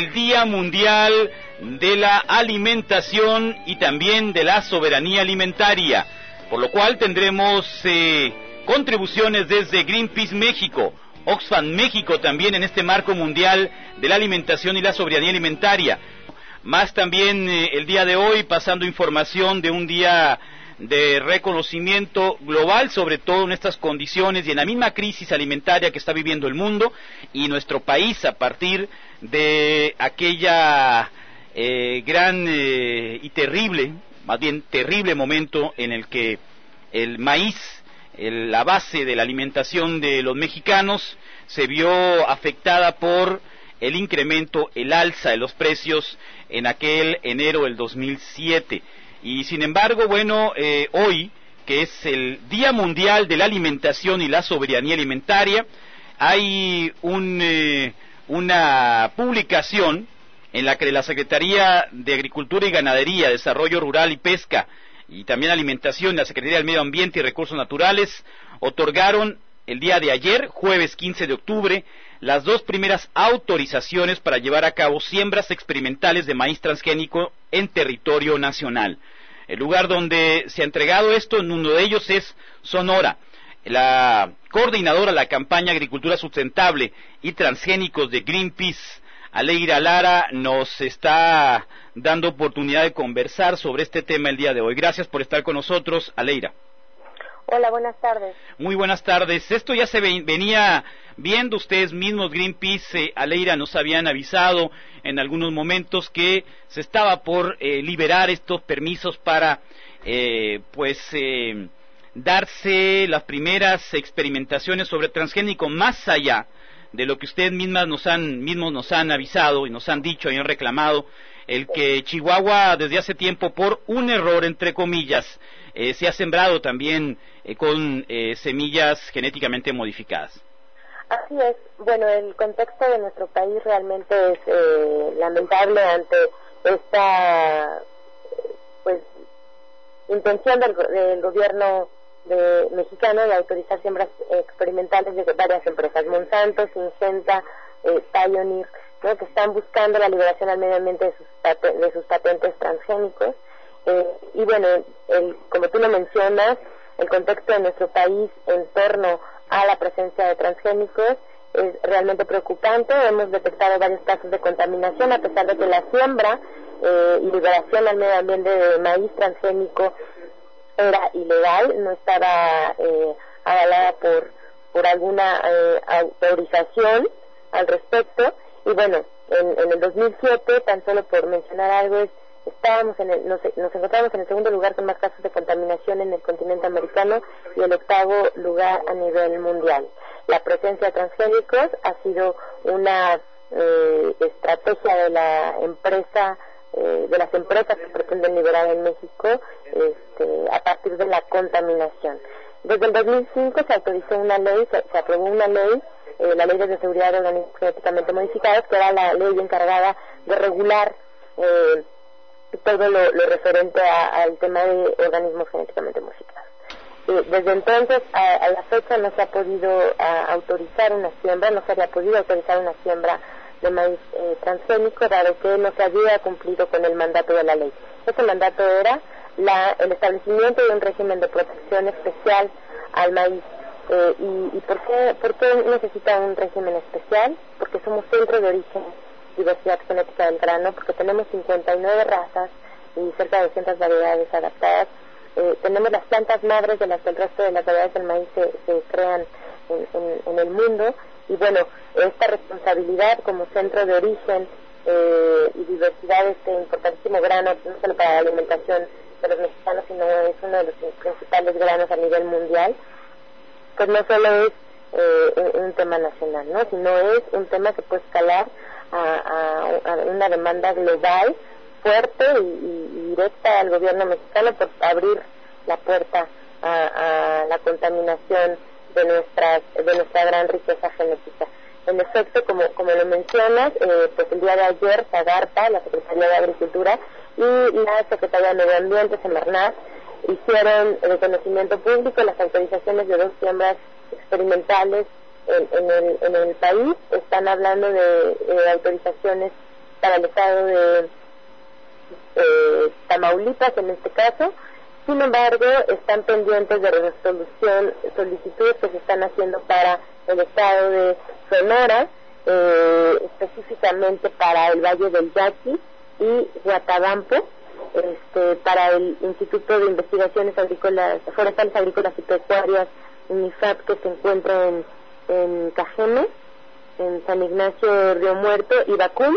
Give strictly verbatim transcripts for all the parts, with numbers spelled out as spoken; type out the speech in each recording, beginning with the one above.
el Día Mundial de la Alimentación y también de la Soberanía Alimentaria, por lo cual tendremos eh, contribuciones desde Greenpeace México, Oxfam México también en este marco mundial de la alimentación y la soberanía alimentaria. Más también eh, el día de hoy pasando información de un día de reconocimiento global, sobre todo en estas condiciones y en la misma crisis alimentaria que está viviendo el mundo y nuestro país a partir de aquella eh, gran eh, y terrible, más bien terrible momento en el que el maíz, el, la base de la alimentación de los mexicanos, se vio afectada por el incremento, el alza de los precios en aquel enero del dos mil siete. Y sin embargo, bueno, eh, hoy, que es el Día Mundial de la Alimentación y la Soberanía Alimentaria, hay un, eh, una publicación en la que la Secretaría de Agricultura y Ganadería, Desarrollo Rural y Pesca, y también Alimentación, la Secretaría del Medio Ambiente y Recursos Naturales, otorgaron el día de ayer, jueves quince de octubre, las dos primeras autorizaciones para llevar a cabo siembras experimentales de maíz transgénico en territorio nacional. El lugar donde se ha entregado esto, en uno de ellos es Sonora. La coordinadora de la campaña Agricultura Sustentable y Transgénicos de Greenpeace, Aleira Lara, nos está dando oportunidad de conversar sobre este tema el día de hoy. Gracias por estar con nosotros, Aleira. Hola, buenas tardes. Muy buenas tardes. Esto ya se venía viendo, ustedes mismos, Greenpeace, eh, Aleira, nos habían avisado en algunos momentos que se estaba por eh, liberar estos permisos para, eh, pues, eh, darse las primeras experimentaciones sobre transgénico, más allá de lo que ustedes mismas nos han, mismos nos han avisado y nos han dicho y han reclamado, el que Chihuahua desde hace tiempo, por un error, entre comillas, eh, se ha sembrado también eh, con eh, semillas genéticamente modificadas. Así es. Bueno, el contexto de nuestro país realmente es eh, lamentable ante esta pues intención del, del gobierno de, mexicano de autorizar siembras experimentales de varias empresas, Monsanto, Syngenta, eh, Pioneer, ¿no?, que están buscando la liberación al medio ambiente de sus, de sus patentes transgénicos. Eh, y bueno, el, como tú lo mencionas, el contexto de nuestro país en torno a la presencia de transgénicos es realmente preocupante. Hemos detectado varios casos de contaminación, a pesar de que la siembra eh, y liberación al medio ambiente de maíz transgénico era ilegal, no estaba eh, avalada por, por alguna eh, autorización al respecto. Y bueno, en, en el dos mil siete, tan solo por mencionar algo, es Estábamos en el, nos, nos encontramos en el segundo lugar con más casos de contaminación en el continente americano y el octavo lugar a nivel mundial. La presencia de transgénicos ha sido una eh, estrategia de la empresa, eh, de las empresas que pretenden liberar en México este, a partir de la contaminación. Desde el dos mil cinco se autorizó una ley, se, se aprobó una ley, eh, la Ley de Seguridad de Organismos Genéticamente Modificados, que era la ley encargada de regular eh, todo lo, lo referente a, al tema de organismos genéticamente modificados. Eh, desde entonces a, a la fecha no se ha podido a, autorizar una siembra, no se había podido autorizar una siembra de maíz eh, transgénico, dado que no se había cumplido con el mandato de la ley. Ese mandato era la, el establecimiento de un régimen de protección especial al maíz. Eh, y, y ¿por qué, por qué necesita un régimen especial? Porque somos centro de origen, diversidad genética del grano, porque tenemos cincuenta y nueve razas y cerca de doscientas variedades adaptadas. Eh, tenemos las plantas madres de las que el resto de las variedades del maíz se, se crean en, en, en el mundo. Y bueno, esta responsabilidad como centro de origen eh, y diversidad de este importantísimo grano, no solo para la alimentación de los mexicanos, sino es uno de los principales granos a nivel mundial, pues no solo es eh, un tema nacional, ¿no?, sino es un tema que puede escalar A, a, a una demanda global fuerte y, y directa al gobierno mexicano por abrir la puerta a, a la contaminación de nuestras de nuestra gran riqueza genética. En efecto, como como lo mencionas, eh, pues el día de ayer Zagarpa, la Secretaría de Agricultura y la Secretaría de Medio Ambiente, Semarnat, hicieron de conocimiento público las autorizaciones de dos siembras experimentales En, en, el, en el país. Están hablando de, de autorizaciones para el estado de eh, Tamaulipas en este caso. Sin embargo, están pendientes de resolución solicitudes que se están haciendo para el estado de Sonora, eh, específicamente para el Valle del Yaqui y Guatabampo, este, para el Instituto de Investigaciones Agrícolas, Forestales Agrícolas y Pecuarias, INIFAP, que se encuentra en, en Cajeme, en San Ignacio Río Muerto y Bacún,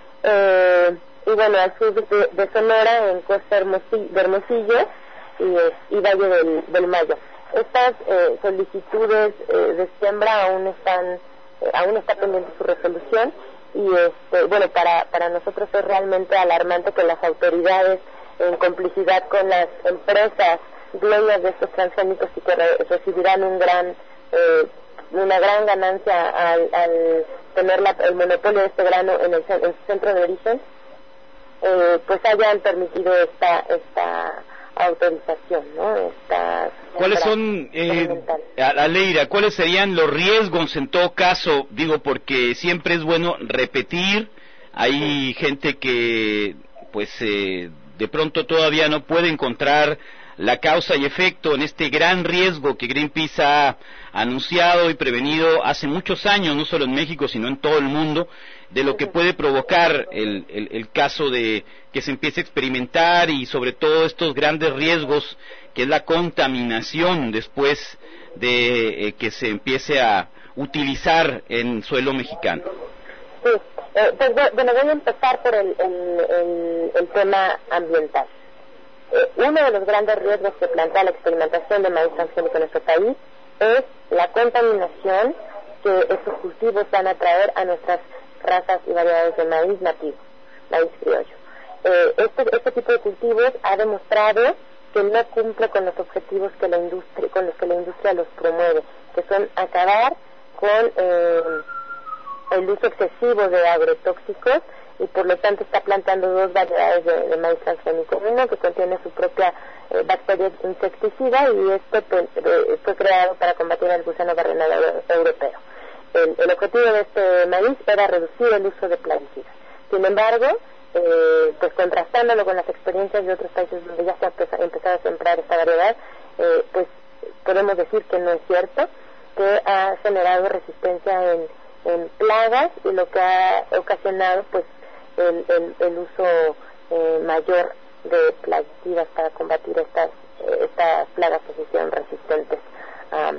eh, y bueno, al sur de, de Sonora, en Costa Hermosillo, de Hermosillo y, y Valle del, del Mayo. Estas eh, solicitudes eh, de siembra aún están, eh, aún está pendiente su resolución, y este, bueno, para, para nosotros es realmente alarmante que las autoridades, en complicidad con las empresas dueñas de estos transgénicos y que re, recibirán un gran eh, una gran ganancia al, al tener la, el monopolio de este grano en el, en su centro de origen, eh, pues hayan permitido esta esta autorización, ¿no? Esta ¿Cuáles son, eh, Aleira, cuáles serían los riesgos en todo caso? Digo, porque siempre es bueno repetir, hay gente que pues eh, de pronto todavía no puede encontrar la causa y efecto en este gran riesgo que Greenpeace ha anunciado y prevenido hace muchos años, no solo en México, sino en todo el mundo, de lo que puede provocar el, el, el caso de que se empiece a experimentar, y sobre todo estos grandes riesgos que es la contaminación después de eh, que se empiece a utilizar en suelo mexicano. Sí, eh, pues bueno, voy a empezar por el, el, el, el tema ambiental. Eh, uno de los grandes riesgos que plantea la experimentación de maíz transgénico en nuestro país es la contaminación que estos cultivos van a traer a nuestras razas y variedades de maíz nativo, maíz criollo. Eh, este, este tipo de cultivos ha demostrado que no cumple con los objetivos que la industria, con los que la industria los promueve, que son acabar con eh, el uso excesivo de agrotóxicos, y por lo tanto está plantando dos variedades de, de maíz transgénico. Uno que contiene su propia eh, bacteria insecticida, y este pues, eh, fue creado para combatir el gusano barrenador europeo. El, el objetivo de este maíz era reducir el uso de plaguicidas. Sin embargo, eh, pues contrastándolo con las experiencias de otros países donde ya se ha empezado a sembrar esta variedad, eh, pues podemos decir que no es cierto, que ha generado resistencia en, en plagas, y lo que ha ocasionado pues el, el, el uso eh, mayor de plaguicidas para combatir estas eh, estas plagas que se hicieron resistentes um,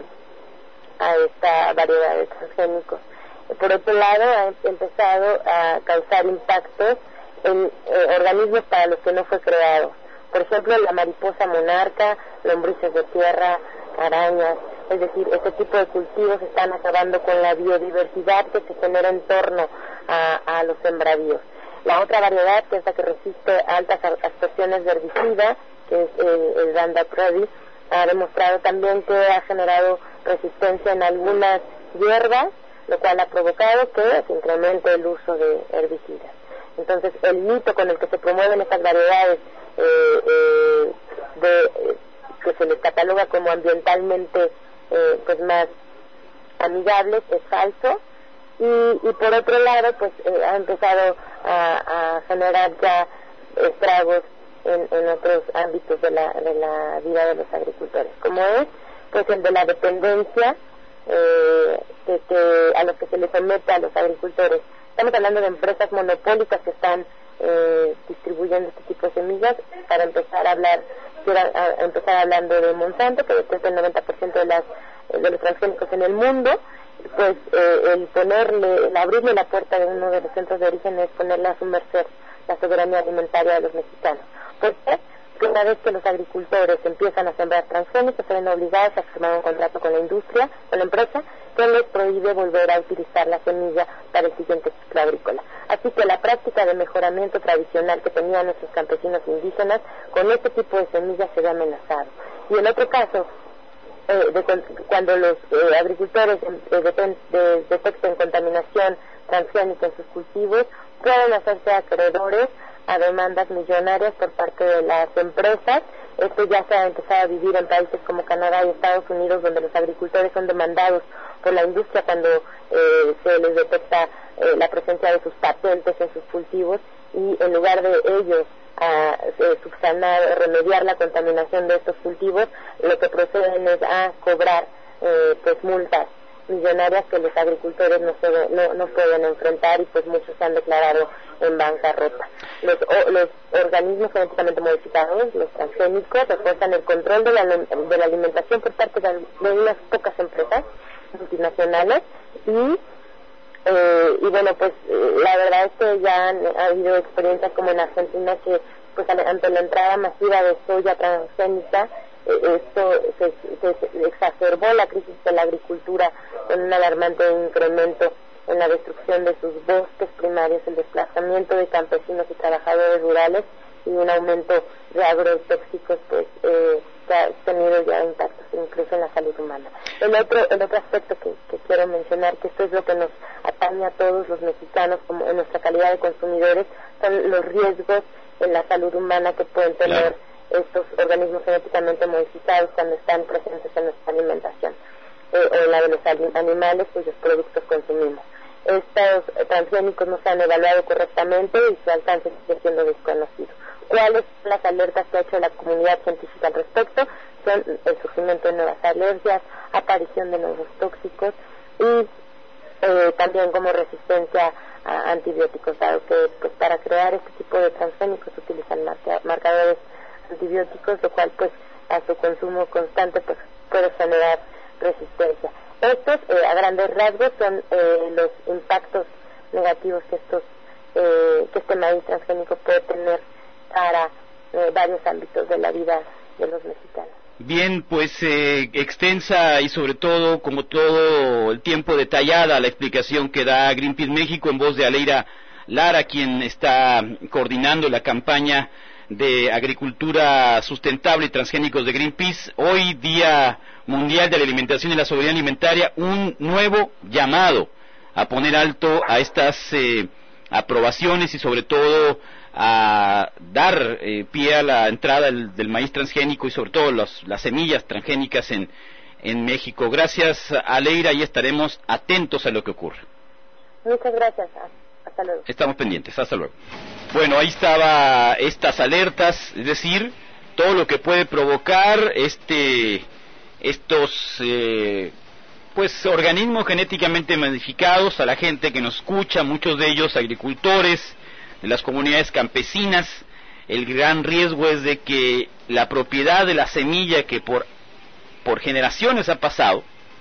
a esta variedad de transgénicos. Por otro lado, ha empezado a causar impactos en eh, organismos para los que no fue creado. Por ejemplo, la mariposa monarca, lombrices de tierra, arañas. Es decir, este tipo de cultivos están acabando con la biodiversidad que se genera en torno a, a los sembradíos. La otra variedad, que es la que resiste altas absorciones de herbicida, que es eh, el Roundup Ready, ha demostrado también que ha generado resistencia en algunas hierbas, lo cual ha provocado que se incremente el uso de herbicidas. Entonces, el mito con el que se promueven estas variedades eh, eh, de, eh, que se les cataloga como ambientalmente eh, pues más amigables es falso, y, y por otro lado pues eh, ha empezado a, a generar ya estragos en, en otros ámbitos de la, de la vida de los agricultores, como es pues el de la dependencia eh, que, que a los que se les somete a los agricultores. Estamos hablando de empresas monopólicas que están eh, distribuyendo este tipo de semillas. Para empezar a hablar, quiero a, a empezar hablando de Monsanto, que detenta el noventa por ciento de las de los transgénicos en el mundo. Pues eh, el ponerle, el abrirle la puerta de uno de los centros de origen es ponerle a su merced la soberanía alimentaria de los mexicanos. ¿Por qué? Porque una vez que los agricultores empiezan a sembrar transgénicos, se ven obligados a firmar un contrato con la industria, con la empresa, que les prohíbe volver a utilizar la semilla para el siguiente ciclo agrícola. Así que la práctica de mejoramiento tradicional que tenían nuestros campesinos indígenas, con este tipo de semillas se ve amenazado. Y en otro caso, eh, de, cuando los eh, agricultores eh, de, de, detecten contaminación transgénica en sus cultivos, pueden hacerse acreedores a demandas millonarias por parte de las empresas. Esto ya se ha empezado a vivir en países como Canadá y Estados Unidos, donde los agricultores son demandados por la industria cuando eh, se les detecta eh, la presencia de sus patentes en sus cultivos, y en lugar de ellos a eh, subsanar, remediar la contaminación de estos cultivos, lo que proceden es a cobrar eh, pues multas millonarias que los agricultores no, se, no, no pueden enfrentar, y pues muchos se han declarado en bancarrota. Los, o, los organismos genéticamente modificados, los transgénicos, refuerzan el control de la, de la alimentación por parte de, de unas pocas empresas multinacionales, y Eh, y bueno, pues la verdad es que ya han, ha habido experiencias como en Argentina que pues ante la entrada masiva de soya transgénica, eh, esto se, se, se exacerbó la crisis de la agricultura con un alarmante incremento en la destrucción de sus bosques primarios, el desplazamiento de campesinos y trabajadores rurales, y un aumento de agrotóxicos pues eh, que ha tenido ya impactos incluso en la salud humana. El otro el otro aspecto que, que quiero mencionar, que esto es lo que nos atañe a todos los mexicanos como en nuestra calidad de consumidores, son los riesgos en la salud humana que pueden tener claro. estos organismos genéticamente modificados cuando están presentes en nuestra alimentación, eh, o en la de los animales cuyos productos consumimos. Estos transgénicos no se han evaluado correctamente y su alcance sigue siendo desconocido. ¿Cuáles son las alertas que ha hecho la comunidad científica al respecto? Son el surgimiento de nuevas alergias, aparición de nuevos tóxicos y eh, también como resistencia a antibióticos, dado que pues para crear este tipo de transgénicos se utilizan marca, marcadores antibióticos, lo cual pues a su consumo constante pues puede generar resistencia. Estos eh, a grandes rasgos son eh, los impactos negativos que estos eh, que este maíz transgénico puede tener para eh, varios ámbitos de la vida de los mexicanos. Bien, pues eh, extensa y sobre todo, como todo el tiempo, detallada la explicación que da Greenpeace México en voz de Aleira Lara, quien está coordinando la campaña de agricultura sustentable y transgénicos de Greenpeace. Hoy, Día Mundial de la Alimentación y la Soberanía Alimentaria, un nuevo llamado a poner alto a estas eh, aprobaciones y sobre todo a dar eh, pie a la entrada del, del maíz transgénico y sobre todo los, las semillas transgénicas en, en México. Gracias, Aleira, y estaremos atentos a lo que ocurre. Muchas gracias. Hasta luego. Estamos pendientes. Hasta luego. Bueno, ahí estaba estas alertas, es decir, todo lo que puede provocar este estos eh, pues organismos genéticamente modificados a la gente que nos escucha, muchos de ellos agricultores de las comunidades campesinas. El gran riesgo es de que la propiedad de la semilla que por por generaciones ha pasado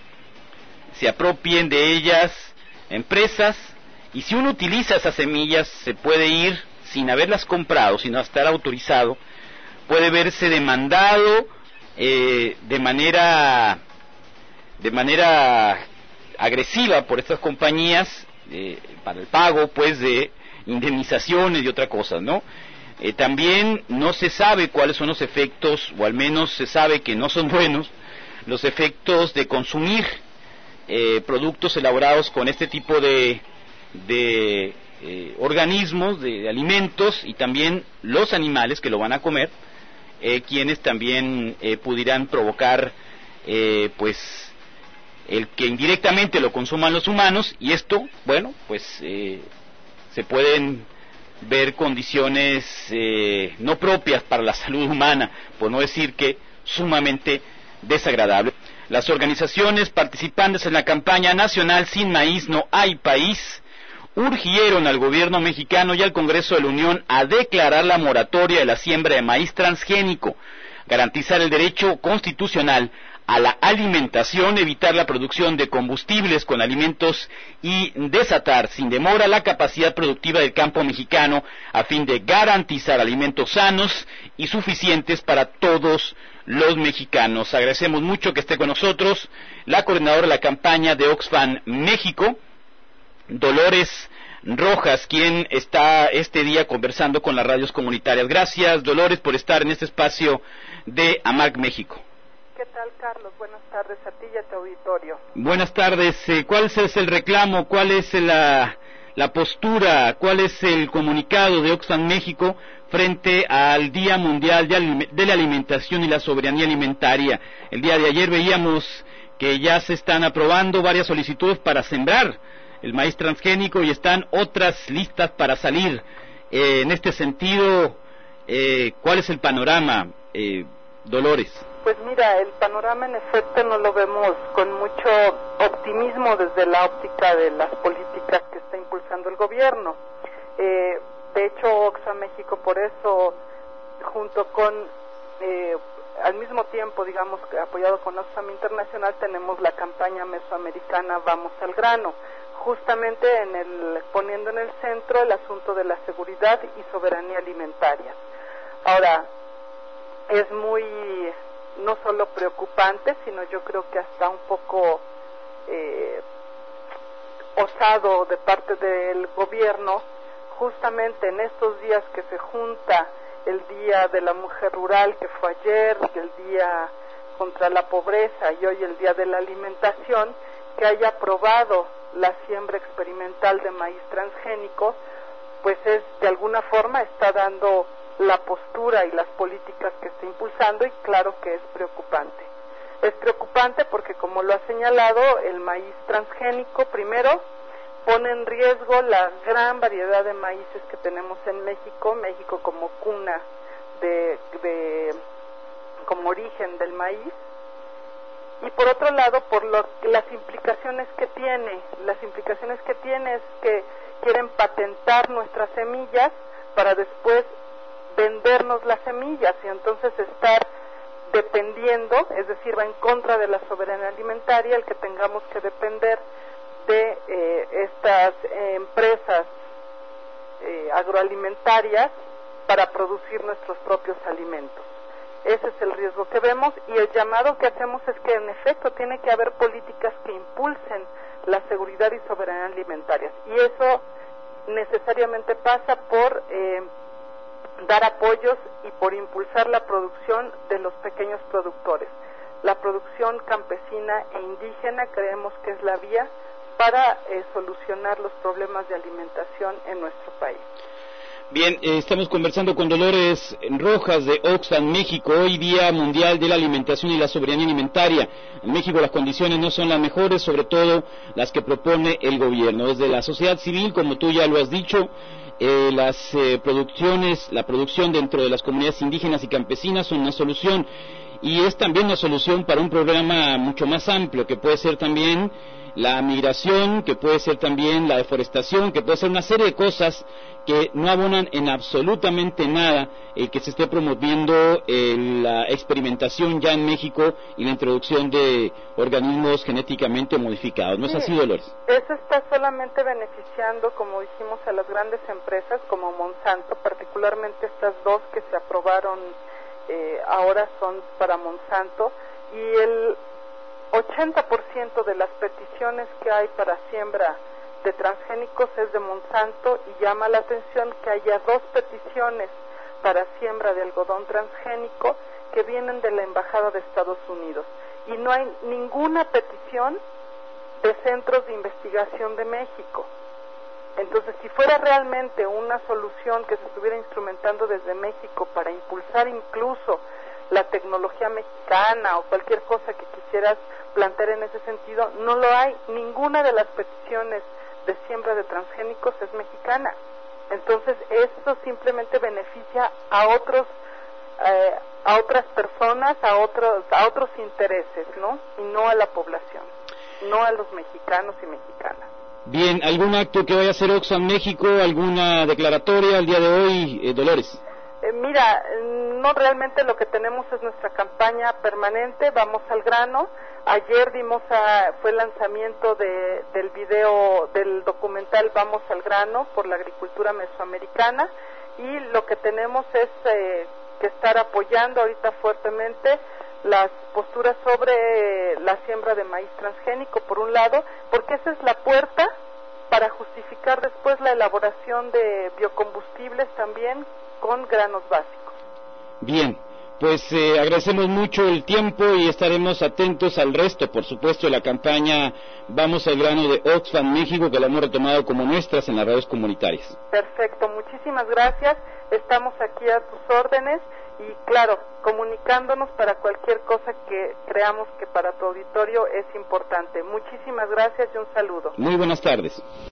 se apropien de ellas empresas, y si uno utiliza esas semillas se puede ir sin haberlas comprado, sin estar autorizado, puede verse demandado eh, de manera de manera agresiva por estas compañías eh, para el pago pues de indemnizaciones y otra cosa, ¿no? Eh, también no se sabe cuáles son los efectos, o al menos se sabe que no son buenos, los efectos de consumir eh, productos elaborados con este tipo de, de eh, organismos, de, de alimentos, y también los animales que lo van a comer, eh, quienes también eh, pudieran provocar, eh, pues, el que indirectamente lo consuman los humanos, y esto, bueno, pues, eh, se pueden ver condiciones eh, no propias para la salud humana, por no decir que sumamente desagradables. Las organizaciones participantes en la campaña nacional Sin Maíz No Hay País urgieron al gobierno mexicano y al Congreso de la Unión a declarar la moratoria de la siembra de maíz transgénico, garantizar el derecho constitucional a la alimentación, evitar la producción de combustibles con alimentos y desatar sin demora la capacidad productiva del campo mexicano a fin de garantizar alimentos sanos y suficientes para todos los mexicanos. Agradecemos mucho que esté con nosotros la coordinadora de la campaña de Oxfam México, Dolores Rojas, quien está este día conversando con las radios comunitarias. Gracias, Dolores, por estar en este espacio de AMAC México. ¿Qué tal, Carlos? Buenas tardes a ti y a tu auditorio. Buenas tardes. ¿Cuál es el reclamo? ¿Cuál es la, la postura? ¿Cuál es el comunicado de Oxfam México frente al Día Mundial de la Alimentación y la Soberanía Alimentaria? El día de ayer veíamos que ya se están aprobando varias solicitudes para sembrar el maíz transgénico y están otras listas para salir. Eh, en este sentido, eh, ¿cuál es el panorama, eh, Dolores? Pues mira, el panorama en efecto no lo vemos con mucho optimismo desde la óptica de las políticas que está impulsando el gobierno. Eh, de hecho, Oxfam México por eso, junto con, eh, al mismo tiempo, digamos, apoyado con Oxfam Internacional, tenemos la campaña mesoamericana Vamos al Grano, justamente en el, poniendo en el centro el asunto de la seguridad y soberanía alimentaria. Ahora, es muy, no solo preocupante, sino yo creo que hasta un poco eh, osado de parte del gobierno, justamente en estos días que se junta el Día de la Mujer Rural, que fue ayer, el Día contra la Pobreza y hoy el Día de la Alimentación, que haya aprobado la siembra experimental de maíz transgénico, pues es de alguna forma está dando la postura y las políticas que está impulsando, y claro que es preocupante. Es preocupante porque, como lo ha señalado, el maíz transgénico primero pone en riesgo la gran variedad de maíces que tenemos en México, México como cuna de, de como origen del maíz, y por otro lado por lo, las implicaciones que tiene, las implicaciones que tiene es que quieren patentar nuestras semillas para después vendernos las semillas y entonces estar dependiendo, es decir, va en contra de la soberanía alimentaria el que tengamos que depender de eh, estas eh, empresas eh, agroalimentarias para producir nuestros propios alimentos. Ese es el riesgo que vemos, y el llamado que hacemos es que en efecto tiene que haber políticas que impulsen la seguridad y soberanía alimentarias, y eso necesariamente pasa por eh, dar apoyos y por impulsar la producción de los pequeños productores. La producción campesina e indígena creemos que es la vía para eh, solucionar los problemas de alimentación en nuestro país. Bien, eh, estamos conversando con Dolores Rojas de Oxfam México, hoy Día Mundial de la Alimentación y la Soberanía Alimentaria. En México las condiciones no son las mejores, sobre todo las que propone el gobierno. Desde la sociedad civil, como tú ya lo has dicho, eh, las eh, producciones, la producción dentro de las comunidades indígenas y campesinas son una solución, y es también una solución para un programa mucho más amplio, que puede ser también la migración, que puede ser también la deforestación, que puede ser una serie de cosas que no abonan en absolutamente nada el que se esté promoviendo eh, la experimentación ya en México y la introducción de organismos genéticamente modificados. ¿No es así, Dolores? Eso está solamente beneficiando, como dijimos, a las grandes empresas como Monsanto, particularmente estas dos que se aprobaron eh, ahora son para Monsanto, y el ochenta por ciento de las peticiones que hay para siembra de transgénicos es de Monsanto, y llama la atención que haya dos peticiones para siembra de algodón transgénico que vienen de la Embajada de Estados Unidos, y no hay ninguna petición de centros de investigación de México. Entonces, si fuera realmente una solución que se estuviera instrumentando desde México para impulsar incluso la tecnología mexicana o cualquier cosa que quisieras plantear en ese sentido, no lo hay. Ninguna de las peticiones de siembra de transgénicos es mexicana. Entonces, eso simplemente beneficia a otros, eh, a otras personas, a otros, a otros intereses, ¿no? Y no a la población, no a los mexicanos y mexicanas. Bien, ¿algún acto que vaya a hacer Oxfam México, alguna declaratoria el día de hoy, eh, Dolores? Eh, mira, no, realmente lo que tenemos es nuestra campaña permanente, Vamos al Grano. Ayer dimos a, fue el lanzamiento de, del video, del documental Vamos al Grano por la agricultura mesoamericana, y lo que tenemos es eh, que estar apoyando ahorita fuertemente las posturas sobre la siembra de maíz transgénico, por un lado, porque esa es la puerta para justificar después la elaboración de biocombustibles también con granos básicos. Bien, pues eh, agradecemos mucho el tiempo y estaremos atentos al resto, por supuesto, de la campaña Vamos al Grano de Oxfam México, que la hemos retomado como nuestras en las redes comunitarias. Perfecto, muchísimas gracias, estamos aquí a tus órdenes, y claro, comunicándonos para cualquier cosa que creamos que para tu auditorio es importante. Muchísimas gracias y un saludo. Muy buenas tardes.